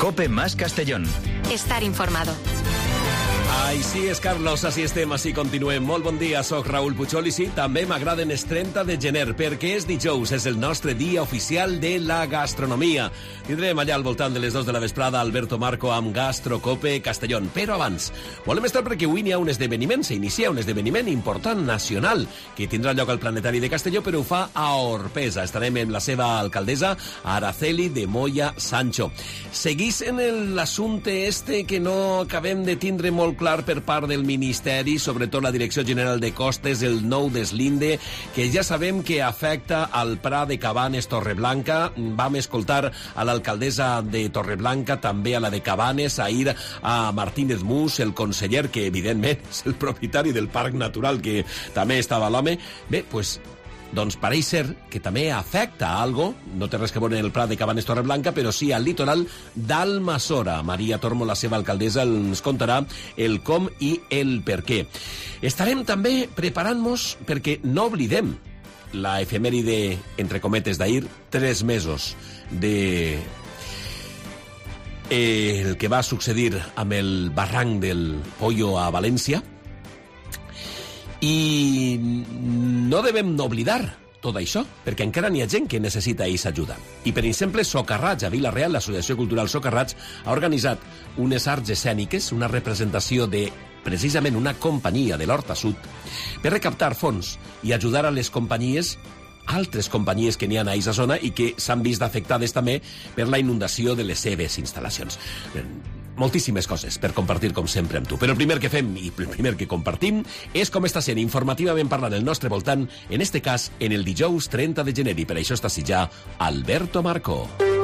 COPE más Castellón. Estar informado. Així és, Carlos, així estem, així continuem. Molt bon dia, soc Raül Puigol i sí, també m'agraden els 30 de gener, perquè és dijous, és el nostre dia oficial de la gastronomia. Tindrem allà al voltant de les 2 de la vesprada Alberto Marco amb Gastrocope Castellón. Però abans, volem estar perquè avui n'hi ha un esdeveniment, s'inicia un esdeveniment important nacional que tindrà lloc al Planetari de Castelló, però ho fa a Orpesa. Estarem amb la seva alcaldessa, Araceli de Moya Sancho. Seguís en l'assumpte este que no acabem de tindre molt clar per part del Ministeri, sobretot la Direcció General de Costes, el nou deslinde, que ja sabem que afecta al Prat de Cabanes Torreblanca. Vam escoltar a l'alcaldessa de Torreblanca, també a la de Cabanes, ahir a Martínez Mus, el conseller, que evidentment és el propietari del Parc Natural, que també estava a l'home. Bé, doncs pareix ser que també afecta a algo, no té res que veure en el Prat de Cabanes Torreblanca, però sí al litoral d'Almassora. Maria Tormo, la seva alcaldessa, ens contarà el com i el per què. Estarem també preparant-nos perquè no oblidem la efemèride, entre cometes, d'ahir, 3 mesos de el que va succeir amb el barranc del Pollo a València. I no devem oblidar tot això, perquè encara n'hi ha gent que necessita aquesta ajuda. I, per exemple, Socarrats, a Vila-real, l'Associació Cultural Socarrats, ha organitzat unes arts escèniques, una representació de, precisament, una companyia de l'Horta Sud, per recaptar fons i ajudar a les companyies, altres companyies que n'hi ha a aquesta zona i que s'han vist afectades també per la inundació de les seves instal·lacions. Moltíssimes coses per compartir, com sempre, amb tu. Però el primer que fem i el primer que compartim és com està sent informativament parlant el nostre voltant, en este cas, en el dijous 30 de gener. I per això està així ja Alberto Marco.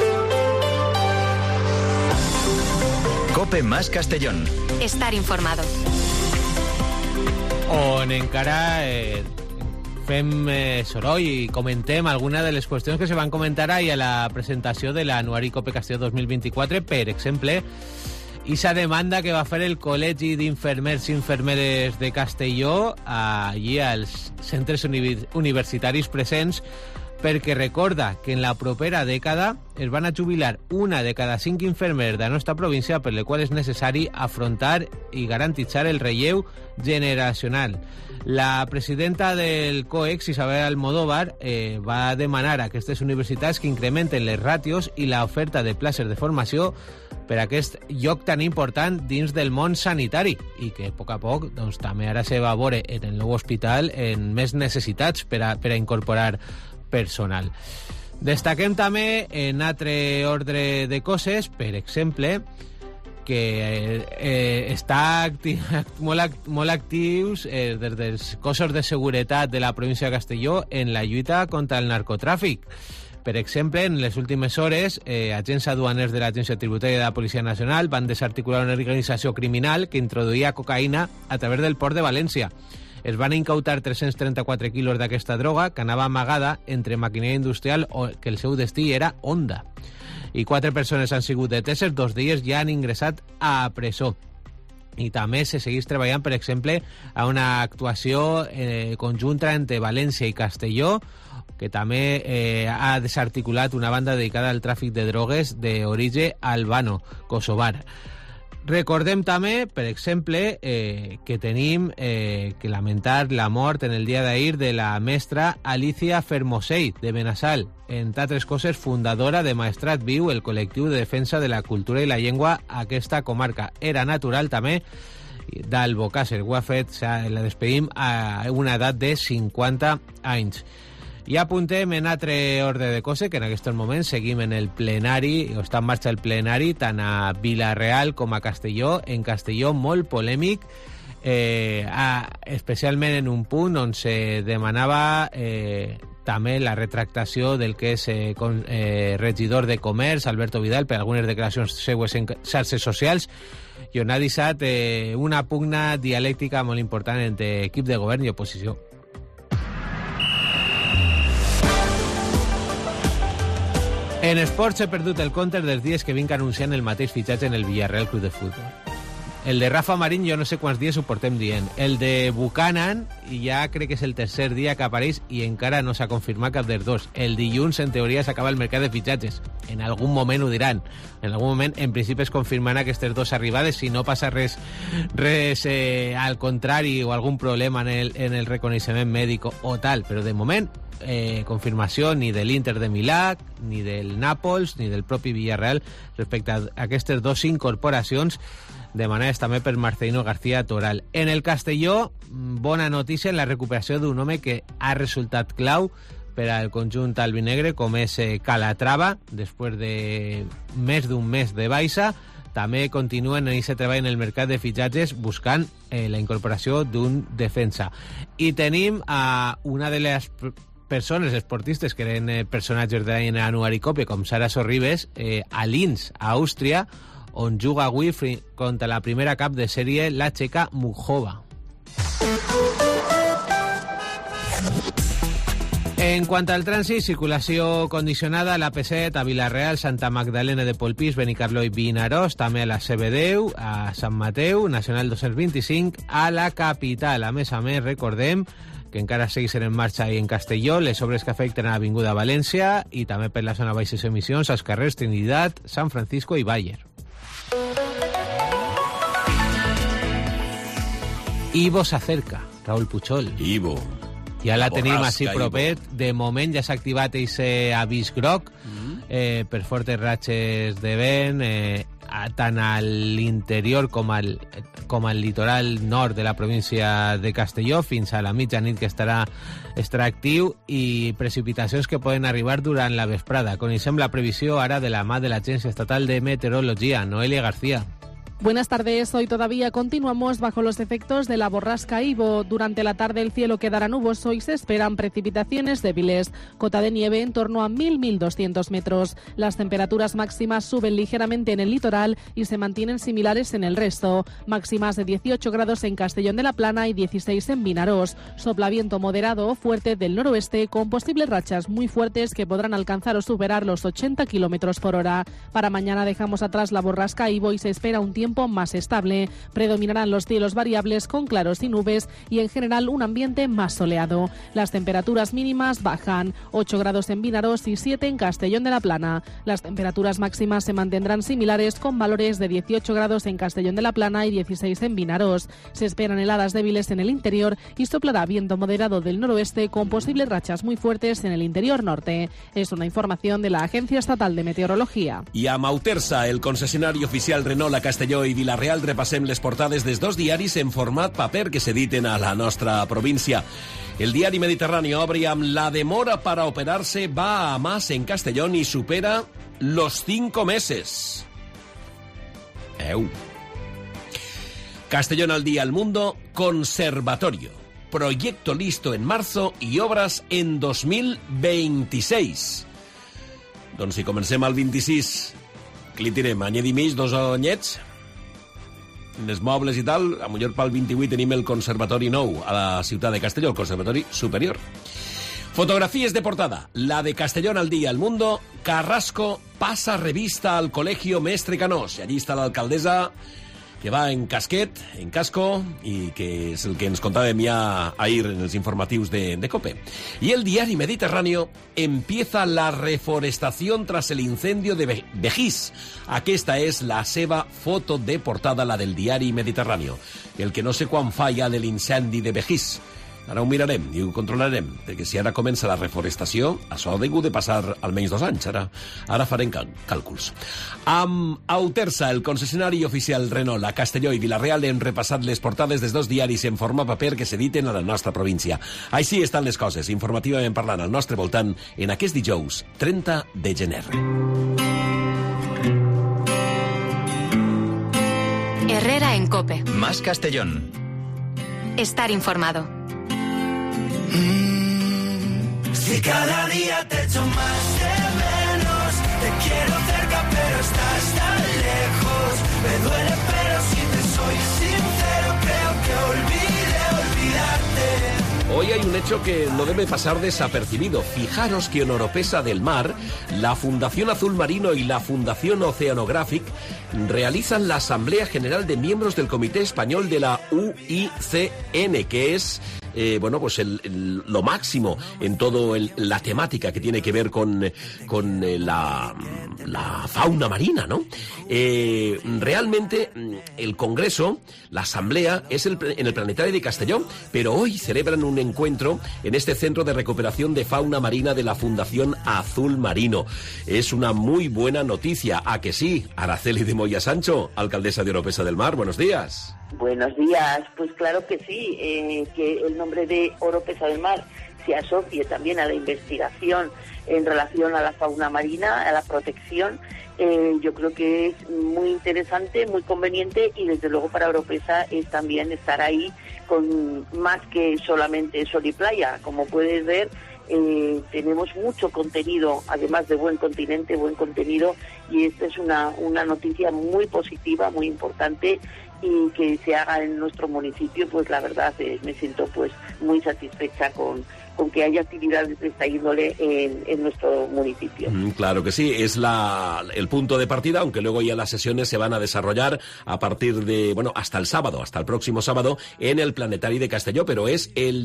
COPE más Castellón. Estar informado. On encara fem soroll i comentem alguna de les qüestions que se van comentar ahir a la presentació de l'Anuari COPE Castelló 2024, per exemple, esa demanda que va fer el Col·legi d'Infermers i Infermeres de Castelló allí als centres universitaris presents, perquè recorda que en la propera dècada es van a jubilar 1 de cada 5 infermers de la nostra província, per la qual és necessari afrontar i garantitzar el relleu generacional. La presidenta del COEX, Isabel Almodóvar, va demanar a aquestes universitats que incrementen les ràtios i l'oferta de places de formació per a aquest lloc tan important dins del món sanitari i que a poc doncs, també ara se va veure en el nou hospital en més necessitats per a incorporar personal. Destaquem també en altre ordre de coses, per exemple, que està molt actius des dels cossos de seguretat de la província de Castelló en la lluita contra el narcotràfic. Per exemple, en les últimes hores, agents aduaners de l'Agència Tributària de la Policia Nacional van desarticular una organització criminal que introduïa cocaïna a través del port de València. Es van incautar 334 quilos d'aquesta droga que anava amagada entre maquinària industrial que el seu destí era Honda. I 4 persones han sigut deteses, 2 dies ja han ingressat a presó. I també se segueix treballant, per exemple, a una actuació conjunta entre València i Castelló, que també ha desarticulat una banda dedicada al tràfic de drogues d'origen albano-kosovar. Recordem també, per exemple, que tenim que lamentar la mort en el dia d'ahir de la mestra Alicia Fermosell, de Benassal, entre altres coses fundadora de Maestrat Viu, el col·lectiu de defensa de la cultura i la llengua a aquesta comarca. Era natural també d'Albocàsser. Ho ha fet, la despedim a una edat de 50 anys. I apuntem en altre ordre de coses que en aquests moments seguim en el plenari, o està en marxa el plenari tant a Vila-real com a Castelló. En Castelló molt polèmic, especialment en un punt on se demanava també la retractació del que és regidor de Comerç, Alberto Vidal, per algunes declaracions seues en xarxes socials, i on ha deixat una pugna dialèctica molt important entre equip de govern i oposició. En esports he perdut el compte dels dies que vinc anunciant el mateix fitxatge en el Villarreal Club de Futbol. El de Rafa Marín jo no sé quants dies ho portem dient. El de Buchanan, ja crec que és el tercer dia que apareix i encara no s'ha confirmat cap dels dos. El dilluns, en teoria, s'acaba el mercat de fitxatges. En algun moment ho diran. En algun moment, en principi, es confirmaran aquestes dues arribades si no passa res al contrari o algun problema en el reconeixement mèdic o tal. Però de moment, confirmació ni de l'Inter de Milà, ni del Nàpols, ni del propi Villarreal respecte a aquestes dues incorporacions demanades també per Marcelino García Toral. En el Castelló, bona notícia en la recuperació d'un home que ha resultat clau per al conjunt albinegre, com és Calatrava, després de més d'un mes de baixa. També continuen en aquest treball en el mercat de fitxatges buscant la incorporació d'un defensa. I tenim a una de les persones esportistes que eren personatges de l'any anuari Cope, com Sara Sorribes, a Linz, a Àustria, on juga avui contra la primera cap de sèrie, la txeca Muchova. En quant al trànsit, circulació condicionada a l'AP7, a Vila-real, Santa Magdalena de Polpís, Benicarló i Vinaròs, també a la CB10, a Sant Mateu, Nacional 225, a la capital. A més, recordem que encara segueixen en marxa en Castelló les obres que afecten a l'Avinguda València i també per la zona baixes emissions als carrers Trinitat, Sant Francisco i Bayer. Ivo s'acerca, Raúl Puchol. Ivo. Ja la tenim així propet. De moment ja s'ha activat aquest avís groc per fortes ratxes de vent, tant a l'interior com al litoral nord de la província de Castelló, fins a la mitjanit que estarà actiu, i precipitacions que poden arribar durant la vesprada. Coneixem la previsió ara de la mà de l'Agència Estatal de Meteorologia, Noelia García. Buenas tardes. Hoy todavía continuamos bajo los efectos de la borrasca Ivo. Durante la tarde el cielo quedará nuboso y se esperan precipitaciones débiles. Cota de nieve en torno a 1.200 metros. Las temperaturas máximas suben ligeramente en el litoral y se mantienen similares en el resto. Máximas de 18 grados en Castellón de la Plana y 16 en Vinaròs. Sopla viento moderado o fuerte del noroeste con posibles rachas muy fuertes que podrán alcanzar o superar los 80 kilómetros por hora. Para mañana dejamos atrás la borrasca Ivo y se espera un tiempo más estable. Predominarán los cielos variables con claros y nubes y en general un ambiente más soleado. Las temperaturas mínimas bajan, 8 grados en Vinaròs y 7 en Castellón de la Plana. Las temperaturas máximas se mantendrán similares con valores de 18 grados en Castellón de la Plana y 16 en Vinaròs. Se esperan heladas débiles en el interior y soplará viento moderado del noroeste con posibles rachas muy fuertes en el interior norte. Es una información de la Agencia Estatal de Meteorología. I a Mautersa, el concessionari oficial Renault a Castelló i Vila-real, repassem les portades dels dos diaris en format paper que s'editen a la nostra província. El diari Mediterrani obre amb la demora para operarse va a más en Castellón y supera los 5 meses. Castellón al día al mundo, conservatorio. Proyecto listo en marzo y obras en 2026. Doncs si comencem al 26, que li tirem? Anyet i mig, 2 anyets? Els mobles i tal, a millor pel 28 tenim el conservatori nou a la ciutat de Castelló, el conservatori superior. Fotografies de portada. La de Castellón al día al mundo. Carrasco pasa revista al colegio Mestre Canós. I allí està l'alcaldessa, que va en casquet, en casco, y que es el que nos contaba ya ahir en los informativos de COPE. Y el diario Mediterráneo empieza la reforestación tras el incendio de Begís. Aquesta és la seva foto de portada, la del diari Mediterráneo. El que no sé quan fa ja de l'incendi de Begís. Ara ho mirarem i ho controlarem, perquè si ara comença la reforestació, això ha de passar almenys 2 anys. Ara farem càlculs. Amb Autersa, el concessionari oficial Renault a Castelló i Vila-real, hem repassat les portades dels dos diaris en forma paper que s'editen a la nostra província. Així estan les coses, informativament parlant, al nostre voltant, en aquest dijous, 30 de gener. Herrera en COPE. Más Castellón. Estar informado. Si cada día te echo más de menos, te quiero cerca pero estás tan lejos. Me duele pero si te soy sincero, creo que olvidarte. Hoy hay un hecho que no debe pasar desapercibido. Fijaros que en Oropesa del Mar, la Fundación Azul Marino y la Fundación Oceanographic realizan la Asamblea General de Miembros del Comité Español de la UICN, que es lo máximo en todo la temática que tiene que ver con la fauna marina, ¿no? Realmente el Congreso, la Asamblea, es en el Planetario de Castelló, pero hoy celebran un encuentro en este Centro de Recuperación de Fauna Marina de la Fundación Azul Marino. Es una muy buena noticia, ¿a que sí? Araceli de Moya Sancho, alcaldesa de Oropesa del Mar, buenos días. Buenos días, pues claro que sí, que el nombre de Oropesa del Mar se asocie también a la investigación en relación a la fauna marina, a la protección, yo creo que es muy interesante, muy conveniente, y desde luego para Oropesa es también estar ahí con más que solamente sol y playa. Como puedes ver, tenemos mucho contenido, además de buen contenido, y esta es una noticia muy positiva, muy importante, y que se haga en nuestro municipio, pues la verdad me siento pues muy satisfecha con que haya actividades de esta índole en nuestro municipio. Claro que sí, es el punto de partida, aunque luego ya las sesiones se van a desarrollar a partir de, hasta el próximo sábado, en el Planetario de Castelló, pero es el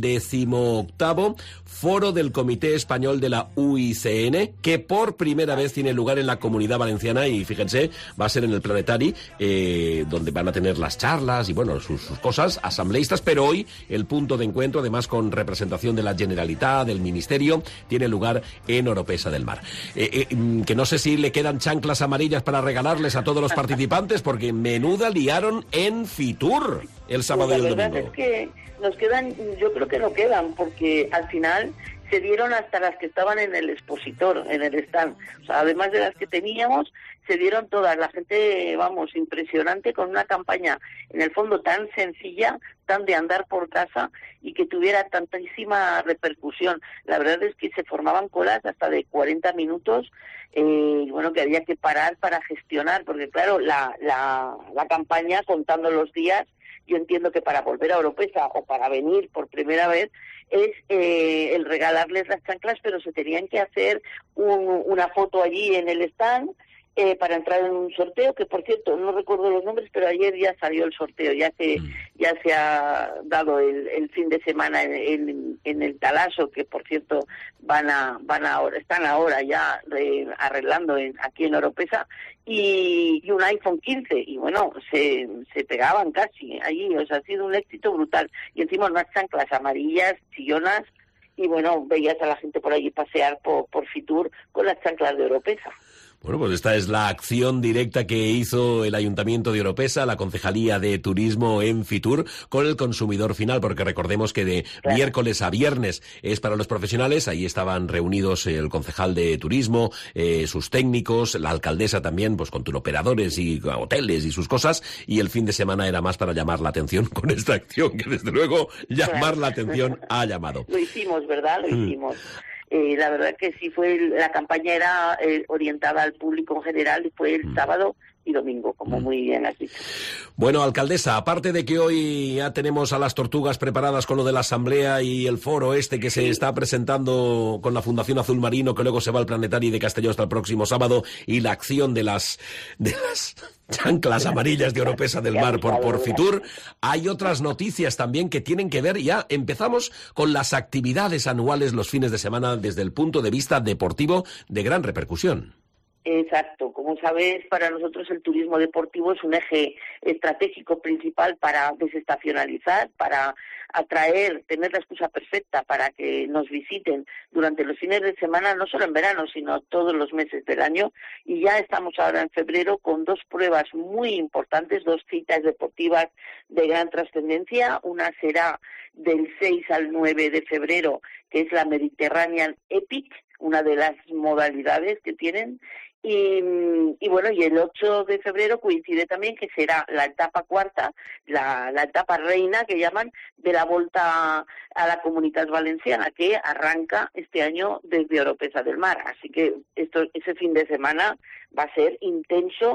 18º Foro del Comité Español de la UICN, que por primera vez tiene lugar en la Comunidad Valenciana, y fíjense, va a ser en el Planetario, donde van a tener las charlas y sus cosas asambleístas, pero hoy el punto de encuentro, además con representación de la Generalitat, del Ministerio, tiene lugar en Oropesa del Mar. Que no sé si le quedan chanclas amarillas para regalarles a todos los participantes, porque menuda liaron en Fitur el sábado y el domingo. La verdad es que nos quedan, yo creo que no quedan, porque al final se dieron hasta las que estaban en el expositor, en el stand. O sea, además de las que teníamos, se dieron todas. La gente, impresionante, con una campaña, en el fondo, tan sencilla, tan de andar por casa, y que tuviera tantísima repercusión. La verdad es que se formaban colas hasta de 40 minutos, que había que parar para gestionar, porque claro, la campaña, contando los días, yo entiendo que para volver a Oropesa o para venir por primera vez, es el regalarles las chanclas, pero se tenían que hacer una foto allí en el stand para entrar en un sorteo, que por cierto no recuerdo los nombres, pero ayer ya salió el sorteo, ya se ha dado el fin de semana en el Talaso, que por cierto están ahora ya arreglando aquí en Oropesa, y un iPhone 15, y se pegaban casi allí. O sea, ha sido un éxito brutal, y encima unas chanclas amarillas, chillonas, y veías a la gente por allí pasear por Fitur con las chanclas de Oropesa. Bueno, pues esta es la acción directa que hizo el Ayuntamiento de Oropesa, la Concejalía de Turismo en Fitur, con el consumidor final, porque recordemos que de miércoles a viernes es para los profesionales. Ahí estaban reunidos el concejal de Turismo, sus técnicos, la alcaldesa también, pues con turoperadores y hoteles y sus cosas, y el fin de semana era más para llamar la atención con esta acción, que desde luego llamar la atención ha llamado. Lo hicimos, ¿verdad? Lo hicimos. La verdad que sí, la campaña era orientada al público en general, y fue el sábado y domingo, como muy bien has dicho. Bueno, alcaldesa, aparte de que hoy ya tenemos a las tortugas preparadas con lo de la asamblea y el foro que se está presentando con la Fundación Azul Marino, que luego se va al Planetario de Castelló hasta el próximo sábado, y la acción de las chanclas amarillas de Oropesa del Mar por Fitur, hay otras noticias también que tienen que ver. Ya empezamos con las actividades anuales los fines de semana desde el punto de vista deportivo de gran repercusión. Exacto. Como sabes, para nosotros el turismo deportivo es un eje estratégico principal para desestacionalizar, para atraer, tener la excusa perfecta para que nos visiten durante los fines de semana, no solo en verano, sino todos los meses del año. Y ya estamos ahora en febrero con 2 pruebas muy importantes, 2 citas deportivas de gran trascendencia. Una será del 6 al 9 de febrero, que es la Mediterranean Epic, una de las modalidades que tienen. Y el 8 de febrero coincide también que será la etapa cuarta, la etapa reina, que llaman, de la Volta a la Comunitat Valenciana, que arranca este año desde Oropesa del Mar. Así que ese fin de semana va a ser intenso,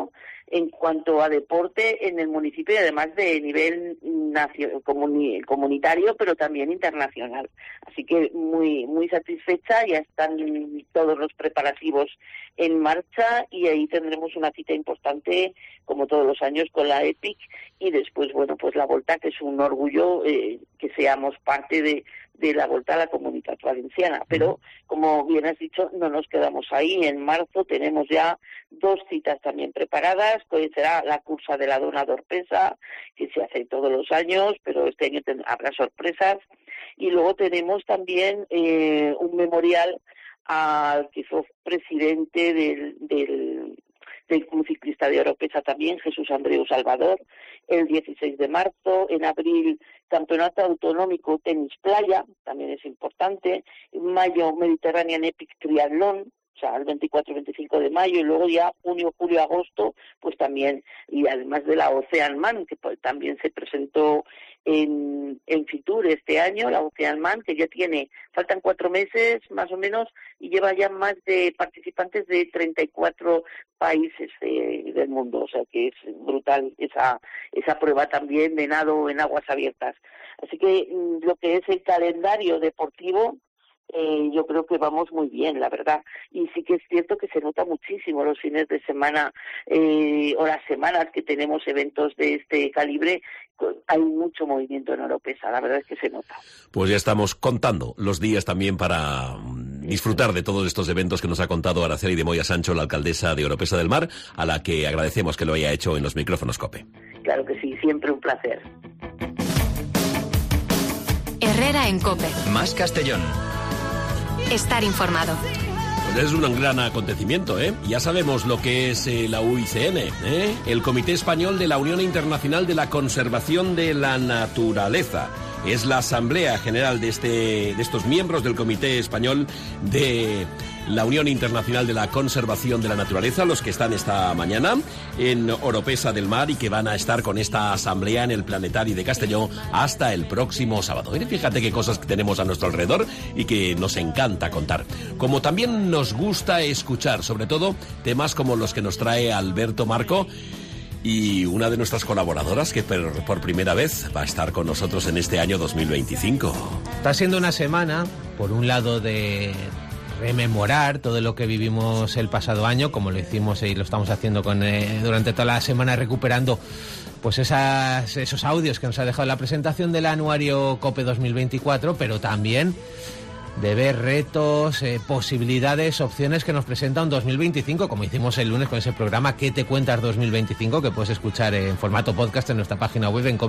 en cuanto a deporte en el municipio, y además de nivel comunitario, pero también internacional. Así que muy muy satisfecha, ya están todos los preparativos en marcha y ahí tendremos una cita importante, como todos los años, con la EPIC, y después, bueno, pues la Volta, que es un orgullo que seamos parte de la Volta a la Comunitat Valenciana. Pero, como bien has dicho, no nos quedamos ahí. En marzo tenemos ya 2 citas también preparadas, que será la cursa de la Dona d'Orpesa, que se hace todos los años, pero este año habrá sorpresas. Y luego tenemos también un memorial al que fue presidente del Club Ciclista de Oropesa también, Jesús Andreu Salvador, el 16 de marzo. En abril, Campeonato Autonómico Tenis Playa, también es importante. En mayo, Mediterranean Epic Triatlón, o sea, el 24 y 25 de mayo, y luego ya junio, julio, agosto, pues también, y además de la Oceanman, que también se presentó en Fitur este año, la Oceanman, que ya faltan 4 meses más o menos, y lleva ya más de participantes de 34 países del mundo, o sea que es brutal esa prueba también de nado en aguas abiertas. Así que lo que es el calendario deportivo, yo creo que vamos muy bien, la verdad. Y sí que es cierto que se nota muchísimo los fines de semana o las semanas que tenemos eventos de este calibre. Hay mucho movimiento en Oropesa, la verdad es que se nota. Pues ya estamos contando los días también para disfrutar de todos estos eventos que nos ha contado Araceli de Moya Sancho, la alcaldesa de Oropesa del Mar, a la que agradecemos que lo haya hecho en los micrófonos COPE. Claro que sí, siempre un placer. Herrera en COPE. Más Castellón. Estar informado. Pues es un gran acontecimiento, ¿eh? Ya sabemos lo que es la UICN, ¿eh? El Comité Español de la Unión Internacional de la Conservación de la Naturaleza. Es la Asamblea General de estos miembros del Comité Español de la Unión Internacional de la Conservación de la Naturaleza, los que están esta mañana en Oropesa del Mar y que van a estar con esta asamblea en el Planetari de Castelló hasta el próximo sábado. Mire, fíjate qué cosas que tenemos a nuestro alrededor y que nos encanta contar. Como también nos gusta escuchar, sobre todo, temas como los que nos trae Alberto Marco, y una de nuestras colaboradoras que por primera vez va a estar con nosotros en este año 2025. Está siendo una semana, por un lado, de rememorar todo lo que vivimos el pasado año, como lo hicimos y lo estamos haciendo durante toda la semana, recuperando pues esos audios que nos ha dejado la presentación del anuario COPE 2024, pero también de ver retos, posibilidades, opciones que nos presenta un 2025, como hicimos el lunes con ese programa ¿Qué te cuentas 2025?, que puedes escuchar en formato podcast en nuestra página web en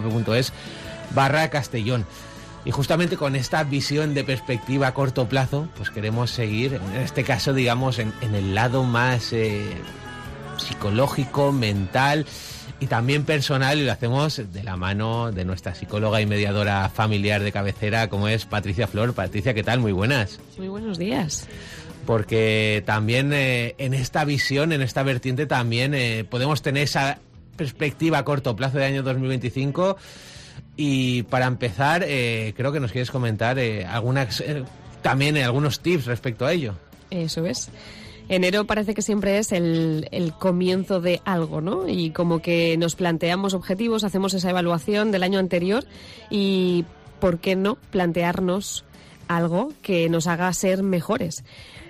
cope.es/Castellón. Y justamente con esta visión de perspectiva a corto plazo, pues queremos seguir, en este caso, digamos, en el lado más psicológico, mental y también personal, y lo hacemos de la mano de nuestra psicóloga y mediadora familiar de cabecera, como es Patricia Flor. Patricia, ¿qué tal? Muy buenas. Muy buenos días. Porque también en esta visión, en esta vertiente, también podemos tener esa perspectiva a corto plazo de año 2025. Y para empezar, creo que nos quieres comentar también algunos tips respecto a ello. Eso es. Enero parece que siempre es el comienzo de algo, ¿no? Y como que nos planteamos objetivos, hacemos esa evaluación del año anterior y, ¿por qué no plantearnos algo que nos haga ser mejores?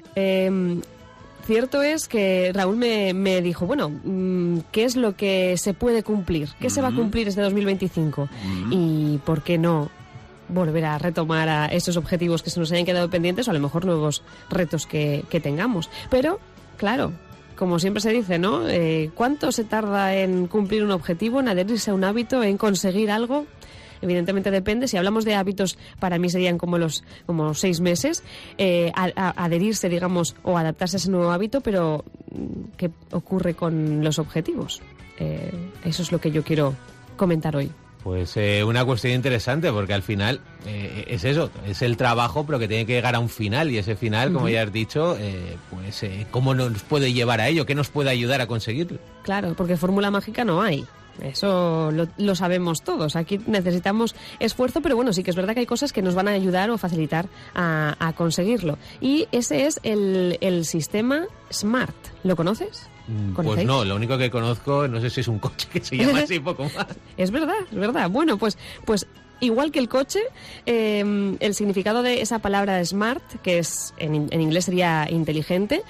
Cierto es que Raúl me dijo, bueno, ¿qué es lo que se puede cumplir? ¿Qué se va a cumplir este 2025? Y ¿por qué no volver a retomar a esos objetivos que se nos hayan quedado pendientes, o a lo mejor nuevos retos que tengamos? Pero, claro, como siempre se dice, ¿no? ¿Cuánto se tarda en cumplir un objetivo, en adherirse a un hábito, en conseguir algo? Evidentemente depende. Si hablamos de hábitos, para mí serían como 6 meses, adherirse, digamos, o adaptarse a ese nuevo hábito, pero ¿qué ocurre con los objetivos? Eso es lo que yo quiero comentar hoy. Pues una cuestión interesante, porque al final es eso, es el trabajo, pero que tiene que llegar a un final, y ese final, como ya has dicho, ¿cómo nos puede llevar a ello? ¿Qué nos puede ayudar a conseguirlo? Claro, porque fórmula mágica no hay. Eso lo sabemos todos. Aquí necesitamos esfuerzo, pero bueno, sí que es verdad que hay cosas que nos van a ayudar o facilitar a conseguirlo. Y ese es el sistema SMART. ¿Lo conoces? Pues ¿Conocéis? no, lo único que conozco, no sé si es un coche que se llama así, poco más. Es verdad, es verdad. Bueno, pues igual que el coche, el significado de esa palabra smart, que es en inglés sería inteligente,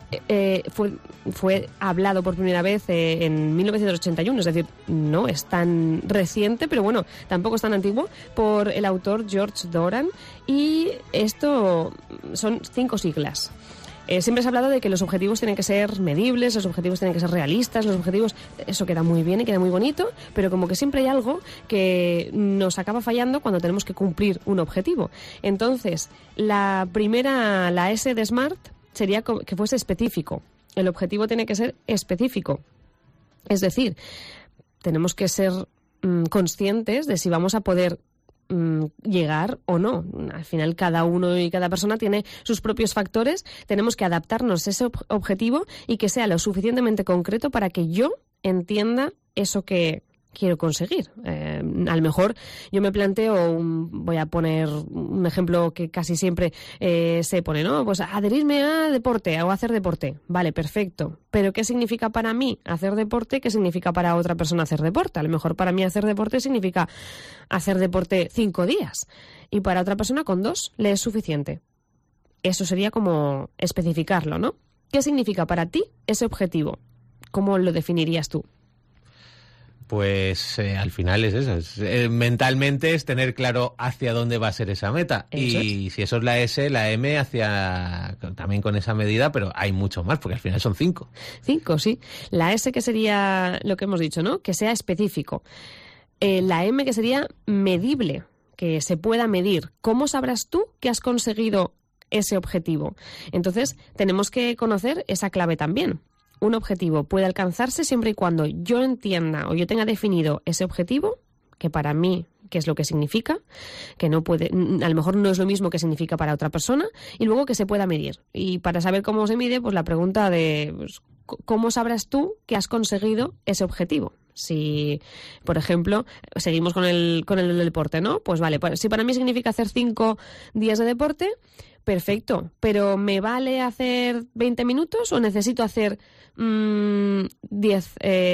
fue hablado por primera vez en 1981, es decir, no es tan reciente, pero bueno, tampoco es tan antiguo, por el autor George Doran, y esto son 5 siglas. Siempre se ha hablado de que los objetivos tienen que ser medibles, los objetivos tienen que ser realistas, los objetivos, eso queda muy bien y queda muy bonito, pero como que siempre hay algo que nos acaba fallando cuando tenemos que cumplir un objetivo. Entonces, la S de SMART, sería que fuese específico. El objetivo tiene que ser específico. Es decir, tenemos que ser conscientes de si vamos a poder llegar o no. Al final, cada uno y cada persona tiene sus propios factores. Tenemos que adaptarnos a ese objetivo y que sea lo suficientemente concreto para que yo entienda eso que quiero conseguir. A lo mejor yo me planteo, voy a poner un ejemplo que casi siempre se pone, ¿no? Pues adherirme a deporte o hacer deporte. Vale, perfecto. Pero ¿qué significa para mí hacer deporte? ¿Qué significa para otra persona hacer deporte? A lo mejor para mí hacer deporte significa hacer deporte 5 días y para otra persona con 2 le es suficiente. Eso sería como especificarlo, ¿no? ¿Qué significa para ti ese objetivo? ¿Cómo lo definirías tú? Pues al final es eso. Mentalmente es tener claro hacia dónde va a ser esa meta. Eso y si eso es la S, la M hacia también con esa medida, pero hay mucho más, porque al final son 5. 5, sí. La S que sería lo que hemos dicho, ¿no? Que sea específico. La M que sería medible, que se pueda medir. ¿Cómo sabrás tú que has conseguido ese objetivo? Entonces, tenemos que conocer esa clave también. Un objetivo puede alcanzarse siempre y cuando yo entienda o yo tenga definido ese objetivo, que para mí, qué es lo que significa, que no puede, a lo mejor no es lo mismo que significa para otra persona, y luego que se pueda medir. Y para saber cómo se mide, pues la pregunta de pues, ¿cómo sabrás tú que has conseguido ese objetivo? Si, por ejemplo, seguimos con el deporte, ¿no? Pues vale, pues, si para mí significa hacer 5 días de deporte, perfecto, pero ¿me vale hacer 20 minutos o necesito hacer 10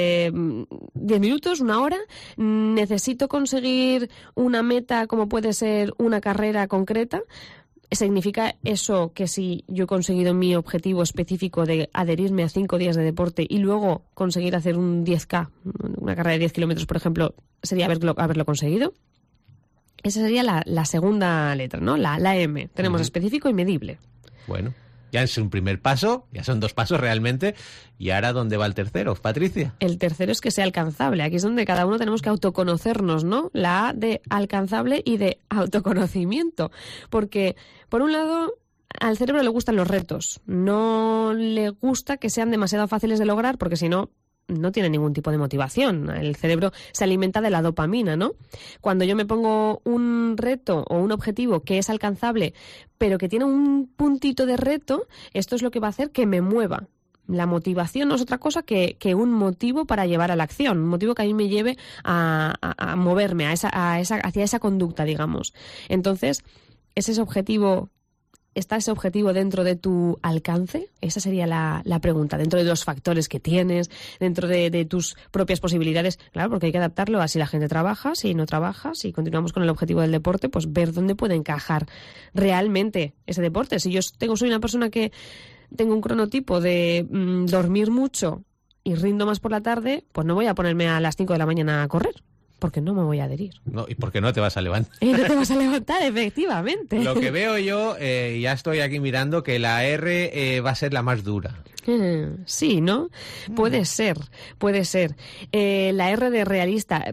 minutos, 1 hora? ¿Necesito conseguir una meta como puede ser una carrera concreta? ¿Significa eso que si yo he conseguido mi objetivo específico de adherirme a 5 días de deporte y luego conseguir hacer un 10K, una carrera de 10 kilómetros, por ejemplo, sería haberlo conseguido? Esa sería la segunda letra, ¿no? La M. Tenemos específico y medible. Bueno, ya es un primer paso, ya son 2 pasos realmente. ¿Y ahora dónde va el tercero, Patricia? El tercero es que sea alcanzable. Aquí es donde cada uno tenemos que autoconocernos, ¿no? La A de alcanzable y de autoconocimiento. Porque, por un lado, al cerebro le gustan los retos. No le gusta que sean demasiado fáciles de lograr, porque si no, no tiene ningún tipo de motivación. El cerebro se alimenta de la dopamina, ¿no? Cuando yo me pongo un reto o un objetivo que es alcanzable, pero que tiene un puntito de reto, esto es lo que va a hacer que me mueva. La motivación no es otra cosa que un motivo para llevar a la acción, un motivo que a mí me lleve a moverme hacia esa conducta, digamos. Entonces, ese objetivo... ¿Está ese objetivo dentro de tu alcance? Esa sería la pregunta. Dentro de los factores que tienes, dentro de tus propias posibilidades. Claro, porque hay que adaptarlo a si la gente trabaja, si no trabaja, si continuamos con el objetivo del deporte, pues ver dónde puede encajar realmente ese deporte. Si yo soy una persona que tengo un cronotipo de dormir mucho y rindo más por la tarde, pues no voy a ponerme a las 5 de la mañana a correr. Porque no me voy a adherir. No, y porque no te vas a levantar. Y no te vas a levantar, efectivamente. Lo que veo yo, ya estoy aquí mirando, que la R va a ser la más dura. Sí, ¿no? Puede ser. La R de realista.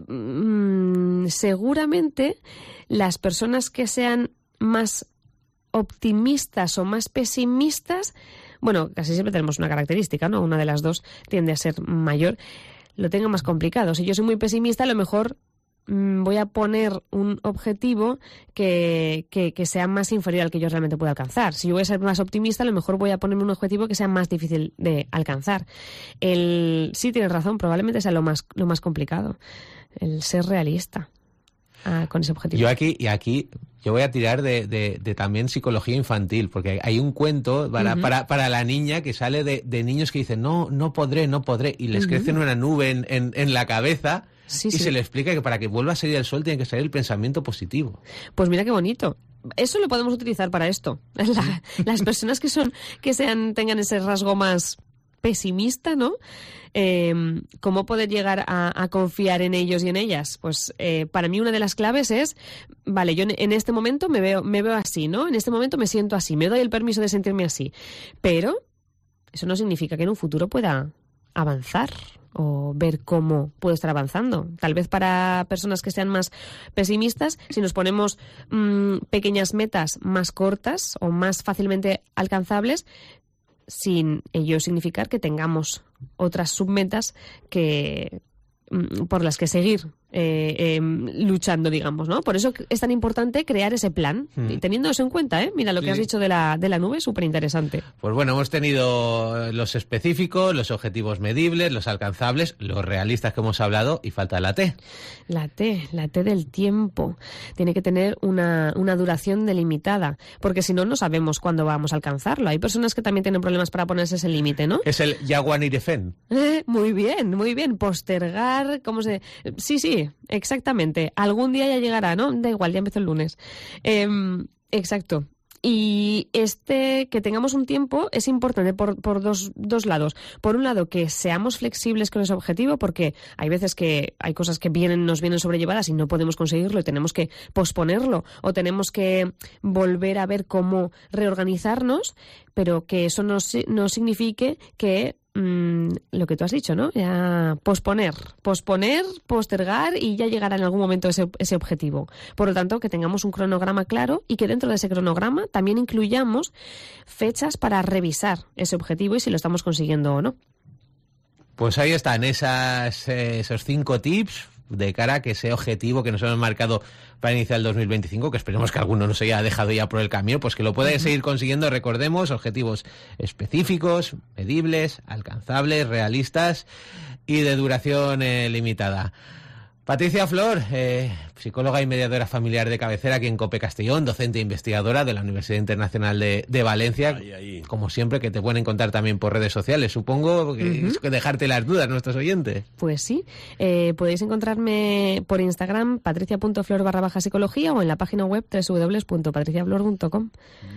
Seguramente las personas que sean más optimistas o más pesimistas, bueno, casi siempre tenemos una característica, ¿no? Una de las dos tiende a ser mayor. Lo tenga más complicado. Si yo soy muy pesimista, a lo mejor voy a poner un objetivo que sea más inferior al que yo realmente pueda alcanzar. Si yo voy a ser más optimista, a lo mejor voy a ponerme un objetivo que sea más difícil de alcanzar. Sí, tienes razón, probablemente sea lo más complicado, el ser realista con ese objetivo. Yo aquí Yo voy a tirar de también psicología infantil, porque hay un cuento para la niña que sale de niños que dicen no podré, y les crece una nube en la cabeza. Sí, y se le explica que para que vuelva a salir el sol tiene que salir el pensamiento positivo. Pues mira qué bonito. Eso lo podemos utilizar para esto. Las personas que tengan ese rasgo más pesimista, ¿no? ¿Cómo poder llegar a confiar en ellos y en ellas? Pues para mí una de las claves es, vale, yo en este momento me veo así, ¿no? En este momento me siento así, me doy el permiso de sentirme así. Pero eso no significa que en un futuro pueda avanzar o ver cómo puedo estar avanzando. Tal vez para personas que sean más pesimistas, si nos ponemos pequeñas metas más cortas o más fácilmente alcanzables, sin ello significar que tengamos otras submetas por las que seguir luchando, digamos, ¿no? Por eso es tan importante crear ese plan, y teniendo eso en cuenta, mira lo que has dicho de la nube, súper interesante. Pues bueno, hemos tenido los específicos, los objetivos medibles, los alcanzables, los realistas que hemos hablado, y falta la T. La T del tiempo. Tiene que tener una duración delimitada, porque si no, no sabemos cuándo vamos a alcanzarlo. Hay personas que también tienen problemas para ponerse ese límite, ¿no? Es el Yaguanirefen. Muy bien. Postergar, ¿cómo se...? Sí, exactamente. Algún día ya llegará, ¿no? Da igual, ya empezó el lunes. Exacto. Y que tengamos un tiempo es importante por dos lados. Por un lado, que seamos flexibles con ese objetivo, porque hay veces que hay cosas que nos vienen sobrellevadas y no podemos conseguirlo y tenemos que posponerlo o tenemos que volver a ver cómo reorganizarnos, pero que eso no signifique que lo que tú has dicho, ¿no? Ya posponer, postergar y ya llegará en algún momento ese objetivo. Por lo tanto, que tengamos un cronograma claro y que dentro de ese cronograma también incluyamos fechas para revisar ese objetivo y si lo estamos consiguiendo o no. Pues ahí están esos 5 tips de cara a que ese objetivo que nos hemos marcado para iniciar el 2025, que esperemos que alguno nos haya dejado ya por el camino, pues que lo pueda seguir consiguiendo. Recordemos, objetivos específicos, medibles, alcanzables, realistas y de duración limitada. Patricia Flor, psicóloga y mediadora familiar de cabecera aquí en COPE Castellón, docente e investigadora de la Universidad Internacional de Valencia. Ahí. Como siempre, que te pueden encontrar también por redes sociales. Supongo que es dejarte las dudas nuestros oyentes. Pues sí, podéis encontrarme por Instagram, patricia.flor_psicología o en la página web www.patriciaflor.com.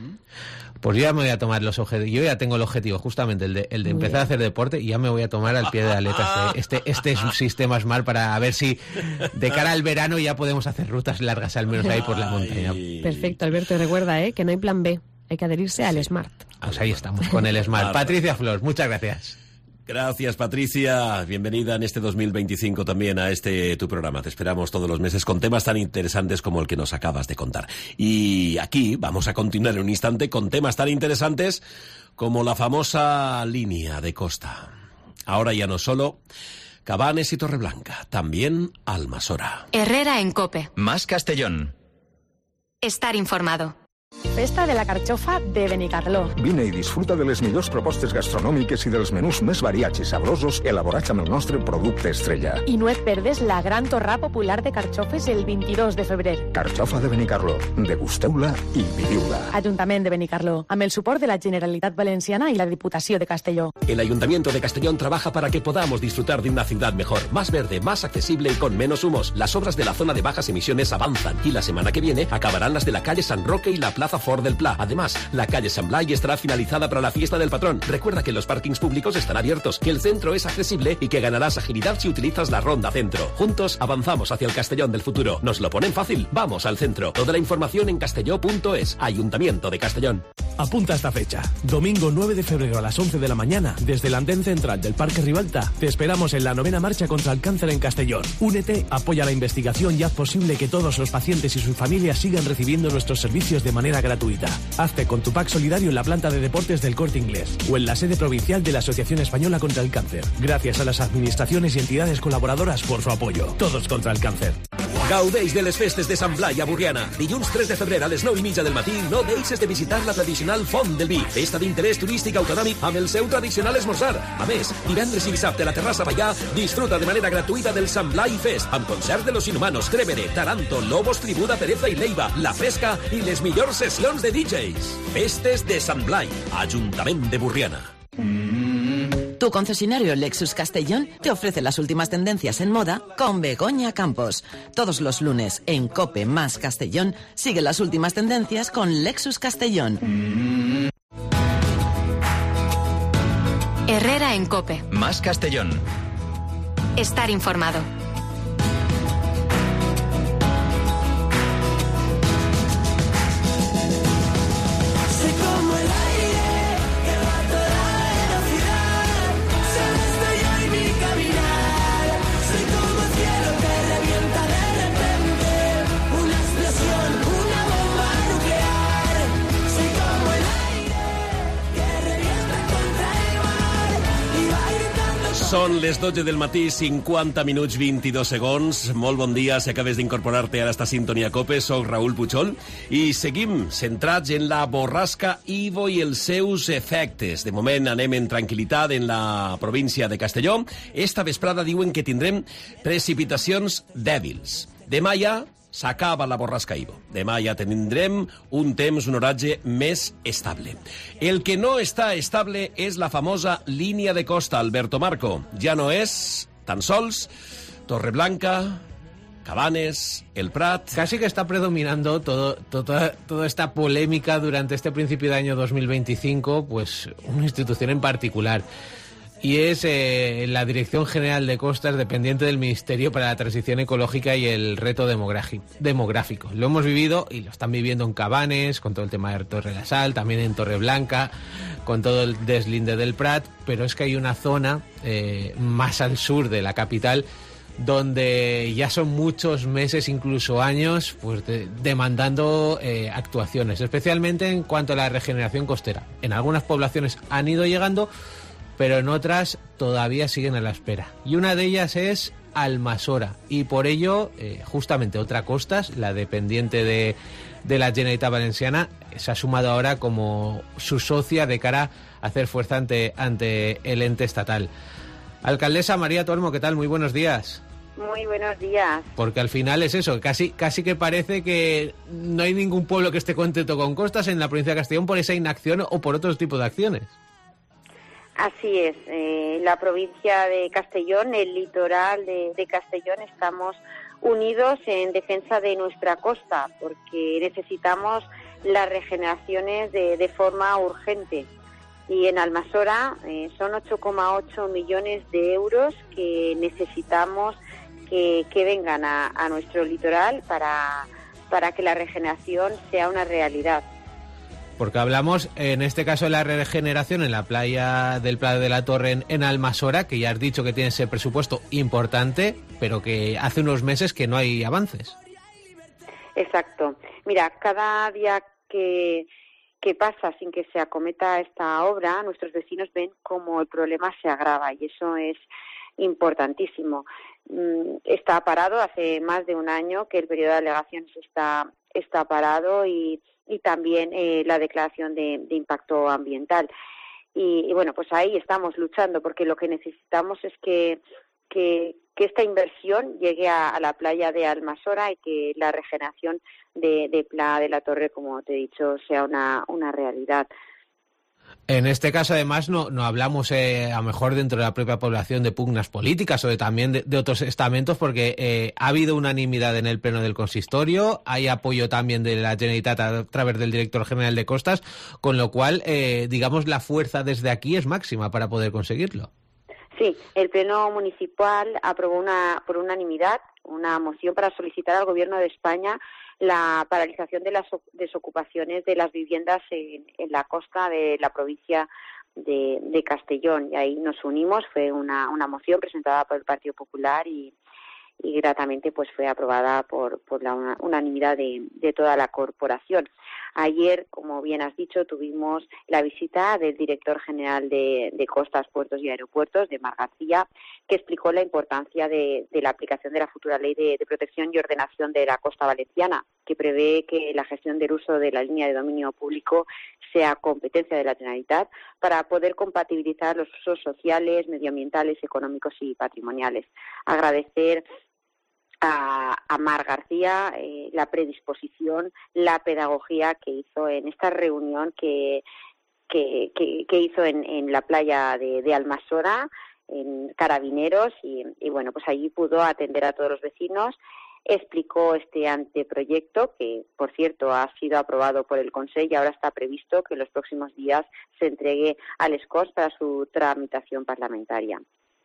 Pues yo ya me voy a tomar los objetivos. Yo ya tengo el objetivo, justamente, el de empezar a hacer deporte, y ya me voy a tomar al pie de la letra este subsistema Smart para ver si de cara al verano ya podemos hacer rutas largas al menos ahí por la montaña. Perfecto, Alberto. Y recuerda que no hay plan B, hay que adherirse al Smart. Pues ahí estamos, con el Smart. Patricia Flor, muchas gracias. Gracias, Patricia. Bienvenida en este 2025 también a tu programa. Te esperamos todos los meses con temas tan interesantes como el que nos acabas de contar. Y aquí vamos a continuar en un instante con temas tan interesantes como la famosa línea de costa. Ahora ya no solo Cabanes y Torreblanca, también Almasora. Herrera en COPE. Más Castellón. Estar informado. Festa de la Carxofa de Benicarló. Vine i disfruta de les millors propostes gastronòmiques i dels menús més variats i sabrosos elaborats amb el nostre producte estrella. I no et perdes la gran torrà popular de carxofes el 22 de febrer. Carxofa de Benicarló. Degusteu-la i viviu-la. Ajuntament de Benicarló, amb el suport de la Generalitat Valenciana y la Diputació de Castelló. El Ayuntamiento de Castellón trabaja para que podamos disfrutar de una ciudad mejor, más verde, más accesible y con menos humos. Las obras de la zona de bajas emisiones avanzan y la semana que viene acabarán las de la calle San Roque y la Plaza Fort del Pla. Además, la calle San Blay estará finalizada para la fiesta del patrón. Recuerda que los parkings públicos están abiertos, que el centro es accesible y que ganarás agilidad si utilizas la Ronda Centro. Juntos avanzamos hacia el Castellón del futuro. Nos lo ponen fácil. Vamos al centro. Toda la información en castelló.es. Ayuntamiento de Castellón. Apunta esta fecha. Domingo 9 de febrero a las 11 de la mañana, desde el andén central del Parque Ribalta, te esperamos en la 9ª marcha contra el cáncer en Castellón. Únete, apoya la investigación y haz posible que todos los pacientes y sus familias sigan recibiendo nuestros servicios de manera gratuita. Hazte con tu pack solidario en la planta de deportes del Corte Inglés o en la sede provincial de la Asociación Española contra el Cáncer. Gracias a las administraciones y entidades colaboradoras por su apoyo. Todos contra el cáncer. Gaudeix de les festes de Sant Blai a Borriana. Dilluns 3 de febrer a les 9:30 del matí no deixes de visitar la tradicional Font del Vi, festa d'interès turístic autonòmic amb el seu tradicional esmorzar. A més, divendres i dissabte a la terrassa Pallà disfruta de manera gratuïta del Sant Blai Fest, amb concert de Los Inhumanos, Cremere, Taranto, Lobos, Tribuda, Pereza i Leiva, La Fresca i les millors sessions de DJs. Festes de Sant Blai, Ajuntament de Borriana. Tu concesionario Lexus Castellón te ofrece las últimas tendencias en moda con Begoña Campos. Todos los lunes en COPE más Castellón sigue las últimas tendencias con Lexus Castellón. Herrera en COPE. Más Castellón. Estar informado. Són les 12 del matí, 50 minuts 22 segons. Molt bon dia, si acabes d'incorporar-te a esta sintonia COPE. Soc Raül Puchol i seguim centrats en la borrasca Ivo i els seus efectes. De moment anem en tranquil·litat en la província de Castelló. Esta vesprada diuen que tindrem precipitacions dèbils. Demà ja s'acaba la borrasca Ivo. Demà ja tindrem un temps, un oratge més estable. El que no està estable és la famosa línia de costa, Alberto Marco. Ja no és tan sols Torreblanca, Cabanes, El Prat. Casi que está predominando toda esta polémica durante este principio de año 2025, pues una institución en particular. Y es la Dirección General de Costas, dependiente del Ministerio para la Transición Ecológica y el Reto Demográfico. Lo hemos vivido y lo están viviendo en Cabanes, con todo el tema de Torre la Sal, también en Torreblanca, con todo el deslinde del Prat, pero es que hay una zona más al sur de la capital donde ya son muchos meses, incluso años, pues demandando actuaciones, especialmente en cuanto a la regeneración costera. En algunas poblaciones han ido llegando, pero en otras todavía siguen a la espera. Y una de ellas es Almasora. Y por ello, justamente otra Costas, la dependiente de la Generalitat Valenciana, se ha sumado ahora como su socia de cara a hacer fuerza ante el ente estatal. Alcaldesa María Tormo, ¿qué tal? Muy buenos días. Muy buenos días. Porque al final es eso, casi que parece que no hay ningún pueblo que esté contento con Costas en la provincia de Castellón por esa inacción o por otros tipos de acciones. Así es, la provincia de Castellón, el litoral de Castellón, estamos unidos en defensa de nuestra costa, porque necesitamos las regeneraciones de forma urgente. Y en Almasora son 8,8 millones de euros que necesitamos que vengan a nuestro litoral para que la regeneración sea una realidad. Porque hablamos, en este caso, de la regeneración en la playa del Prat de la Torre en Almasora, que ya has dicho que tiene ese presupuesto importante, pero que hace unos meses que no hay avances. Exacto. Mira, cada día que pasa sin que se acometa esta obra, nuestros vecinos ven cómo el problema se agrava y eso es importantísimo. Está parado hace más de un año que el periodo de alegaciones está parado y también la declaración de impacto ambiental. Y bueno, pues ahí estamos luchando porque lo que necesitamos es que esta inversión llegue a la playa de Almasora y que la regeneración de Pla de la Torre, como te he dicho, sea una realidad. En este caso, además, no hablamos a lo mejor dentro de la propia población de pugnas políticas o también de otros estamentos, porque ha habido unanimidad en el pleno del consistorio, hay apoyo también de la Generalitat a través del director general de Costas, con lo cual, digamos, la fuerza desde aquí es máxima para poder conseguirlo. Sí, el pleno municipal aprobó por unanimidad una moción para solicitar al Gobierno de España la paralización de las desocupaciones de las viviendas en la costa de la provincia de Castellón. Y ahí nos unimos, fue una moción presentada por el Partido Popular y gratamente pues fue aprobada por la unanimidad de toda la corporación. Ayer, como bien has dicho, tuvimos la visita del director general de Costas, Puertos y Aeropuertos, de Mar García, que explicó la importancia de la aplicación de la futura Ley de Protección y Ordenación de la Costa Valenciana, que prevé que la gestión del uso de la línea de dominio público sea competencia de la Generalitat para poder compatibilizar los usos sociales, medioambientales, económicos y patrimoniales. Agradecer a Mar García la predisposición, la pedagogía que hizo en esta reunión que hizo en la playa de Almasora, en Carabineros, y bueno, pues allí pudo atender a todos los vecinos. Explicó este anteproyecto que, por cierto, ha sido aprobado por el Consell y ahora está previsto que en los próximos días se entregue al Les Corts para su tramitación parlamentaria.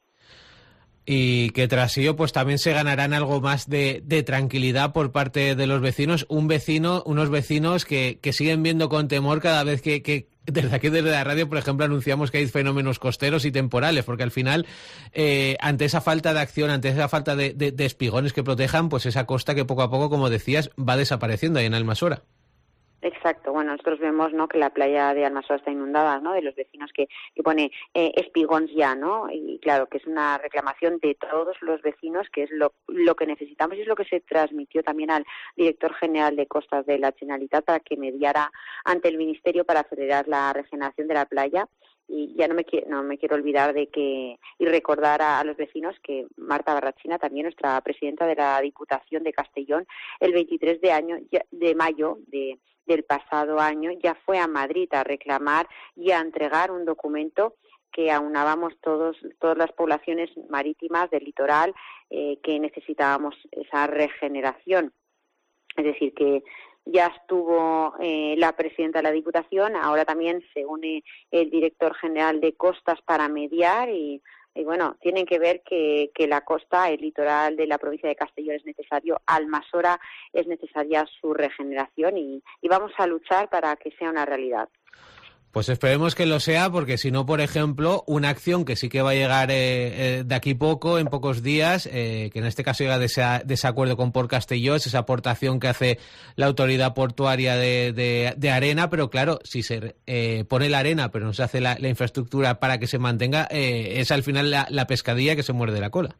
Y que tras ello pues también se ganarán algo más de tranquilidad por parte de los vecinos, unos vecinos que siguen viendo con temor cada vez que desde aquí, desde la radio, por ejemplo, anunciamos que hay fenómenos costeros y temporales, porque al final, ante esa falta de acción, ante esa falta de espigones que protejan, pues esa costa que poco a poco, como decías, va desapareciendo ahí en Almasora. Exacto. Bueno, nosotros vemos, ¿no?, que la playa de Almasora está inundada, ¿no?, de los vecinos que pone espigons ya, ¿no? Y claro, que es una reclamación de todos los vecinos, que es lo que necesitamos, y es lo que se transmitió también al director general de Costas de la Generalitat para que mediara ante el Ministerio para acelerar la regeneración de la playa. Y ya no me quiero olvidar y recordar a los vecinos que Marta Barrachina, también nuestra presidenta de la Diputación de Castellón, el 23 de mayo del pasado año ya fue a Madrid a reclamar y a entregar un documento que aunábamos todas las poblaciones marítimas del litoral que necesitábamos esa regeneración. Es decir, que ya estuvo la presidenta de la Diputación, ahora también se une el director general de Costas para mediar y bueno, tienen que ver que la costa, el litoral de la provincia de Castellón es necesario, Almasora es necesaria su regeneración y vamos a luchar para que sea una realidad. Pues esperemos que lo sea, porque si no, por ejemplo, una acción que sí que va a llegar de aquí poco, en pocos días, que en este caso llega de ese acuerdo con Port Castelló, es esa aportación que hace la autoridad portuaria de arena, pero claro, si se pone la arena pero no se hace la infraestructura para que se mantenga, es al final la pescadilla que se muerde la cola.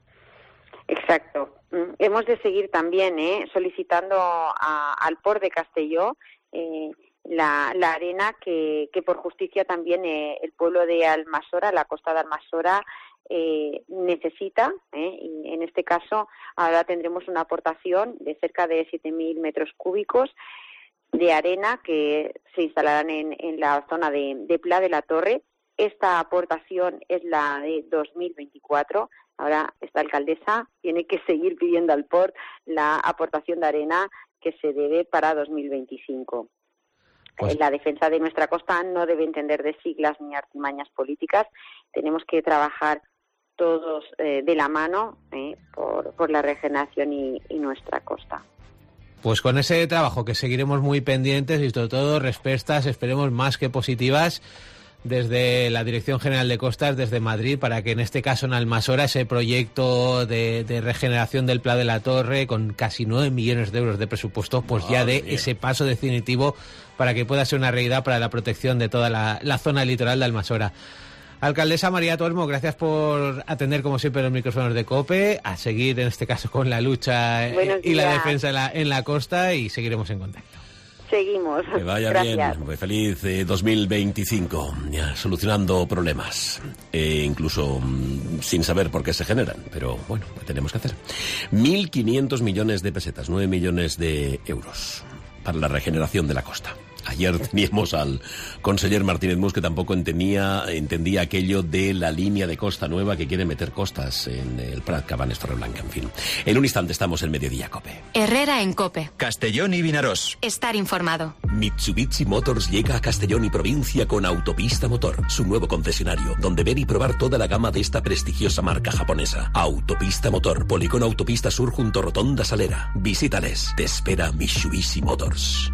Exacto. Hemos de seguir también solicitando al Port de Castelló la arena que por justicia también el pueblo de Almasora, la costa de Almasora, necesita, y en este caso ahora tendremos una aportación de cerca de 7.000 metros cúbicos de arena que se instalarán en la zona de Pla de la Torre. Esta aportación es la de 2024. Ahora esta alcaldesa tiene que seguir pidiendo al Port la aportación de arena que se debe para 2025. Pues la defensa de nuestra costa no debe entender de siglas ni artimañas políticas. Tenemos que trabajar todos de la mano por la regeneración y nuestra costa. Pues con ese trabajo que seguiremos muy pendientes y sobre todo respuestas, esperemos más que positivas, desde la Dirección General de Costas, desde Madrid, para que en este caso en Almasora ese proyecto de regeneración del Pla de la Torre, con casi 9 millones de euros de presupuesto, pues ya dé ese paso definitivo para que pueda ser una realidad para la protección de toda la zona litoral de Almasora. Alcaldesa María Tormo, gracias por atender como siempre los micrófonos de COPE, a seguir en este caso con la lucha y la defensa en la costa, y seguiremos en contacto. Seguimos. Que vaya Gracias. bien. Muy feliz 2025, solucionando problemas, incluso sin saber por qué se generan, pero bueno, ¿qué tenemos que hacer? 1.500 millones de pesetas, 9 millones de euros para la regeneración de la costa. Ayer teníamos al conseller Martínez Mus, que tampoco entendía aquello de la línea de Costa Nueva que quiere meter costas en el Prat, Cabanes, Torreblanca, en fin. En un instante estamos en Mediodía COPE. Herrera en COPE. Castellón y Vinaròs. Estar informado. Mitsubishi Motors llega a Castellón y provincia con Autopista Motor, su nuevo concesionario, donde ver y probar toda la gama de esta prestigiosa marca japonesa. Autopista Motor, Polígono Autopista Sur junto a Rotonda Salera. Visítales. Te espera Mitsubishi Motors.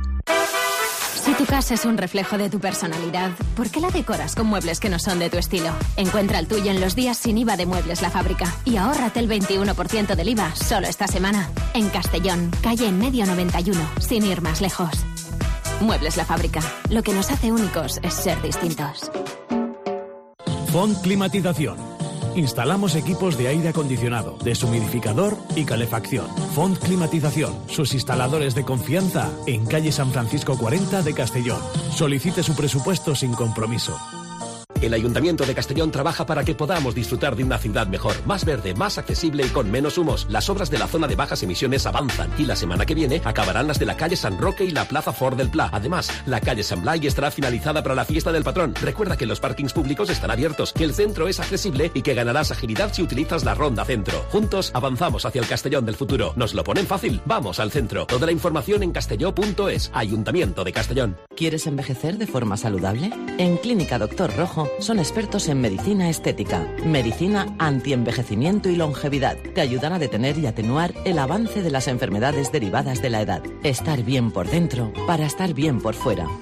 Si tu casa es un reflejo de tu personalidad, ¿por qué la decoras con muebles que no son de tu estilo? Encuentra el tuyo en los días sin IVA de Muebles La Fábrica y ahórrate el 21% del IVA solo esta semana. En Castellón, calle en medio 91, sin ir más lejos. Muebles La Fábrica. Lo que nos hace únicos es ser distintos. Font Climatización. Instalamos equipos de aire acondicionado, deshumidificador y calefacción. Font Climatización, sus instaladores de confianza en calle San Francisco 40 de Castellón. Solicite su presupuesto sin compromiso. El Ayuntamiento de Castellón trabaja para que podamos disfrutar de una ciudad mejor, más verde, más accesible y con menos humos. Las obras de la zona de bajas emisiones avanzan y la semana que viene acabarán las de la calle San Roque y la Plaza Fort del Pla. Además, la calle San Blai estará finalizada para la fiesta del patrón. Recuerda que los parkings públicos están abiertos, que el centro es accesible y que ganarás agilidad si utilizas la Ronda Centro. Juntos avanzamos hacia el Castellón del futuro. Nos lo ponen fácil. Vamos al centro. Toda la información en castelló.es. Ayuntamiento de Castellón. ¿Quieres envejecer de forma saludable? En Clínica Doctor Rojo son expertos en medicina estética, medicina antienvejecimiento y longevidad. Te ayudan a detener y atenuar el avance de las enfermedades derivadas de la edad. Estar bien por dentro para estar bien por fuera.